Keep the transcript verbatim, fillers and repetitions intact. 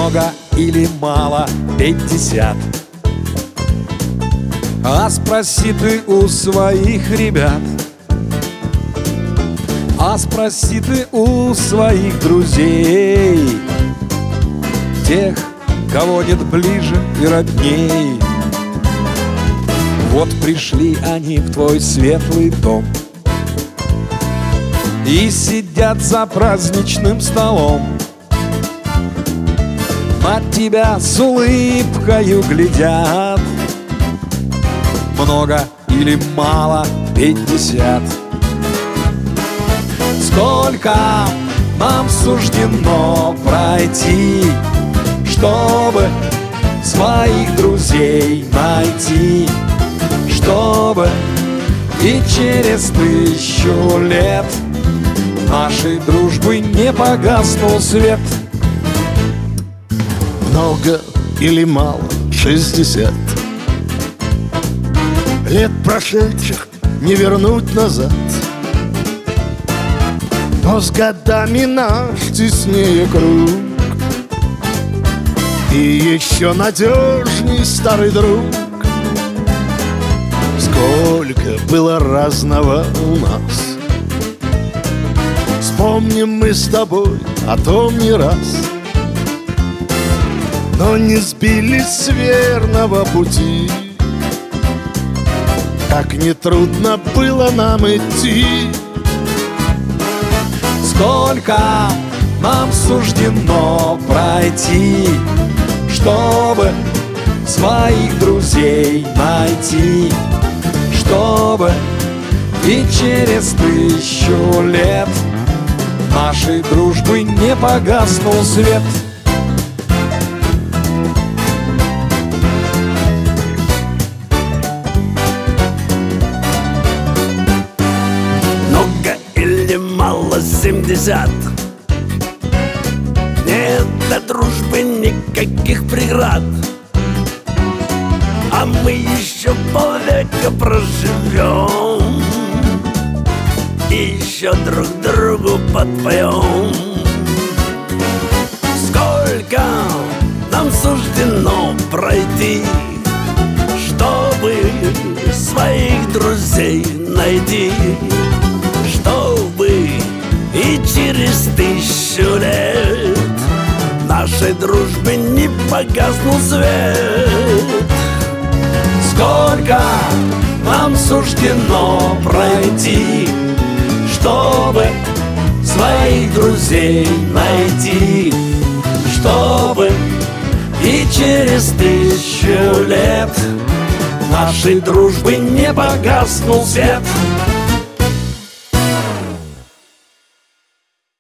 много или мало пятьдесят. А спроси ты у своих ребят, а спроси ты у своих друзей, тех, кого нет ближе и родней. Вот пришли они в твой светлый дом и сидят за праздничным столом, на тебя с улыбкою глядят. Много или мало пятьдесят. Сколько нам суждено пройти, чтобы своих друзей найти, чтобы и через тысячу лет нашей дружбы не погаснул свет. Много или мало шестьдесят. Лет прошедших не вернуть назад, но с годами наш теснее круг, и еще надежней старый друг. Сколько было разного у нас, вспомним мы с тобой о том не раз, но не сбились с верного пути. Как нетрудно было нам идти. Сколько нам суждено пройти, чтобы своих друзей найти, чтобы и через тысячу лет нашей дружбы не погаснул свет. Мало семьдесят. Нет для дружбы никаких преград, а мы еще полвека проживем и еще друг другу подпоем. Сколько нам суждено пройти, чтобы своих друзей найти, чтобы и через тысячу лет нашей дружбы не погаснул свет. Сколько нам суждено пройти, чтобы своих друзей найти, чтобы и через тысячу лет нашей дружбы не погаснул свет.